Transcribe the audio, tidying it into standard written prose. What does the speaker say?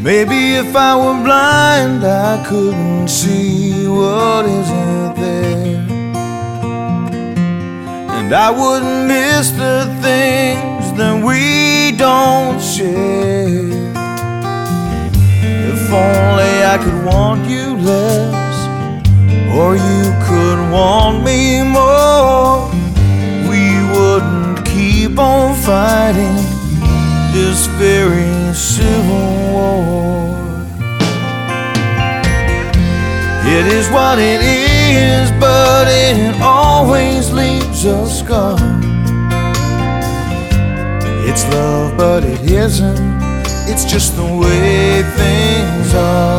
Maybe if I were blind, I couldn't see what isn't there, and I wouldn't miss the things that we don't share. If only I could want you less, or you could want me more, we wouldn't keep on fighting this very civil war. It is what it is, but it always leaves a scar. It's love, but it isn't. It's just the way things are.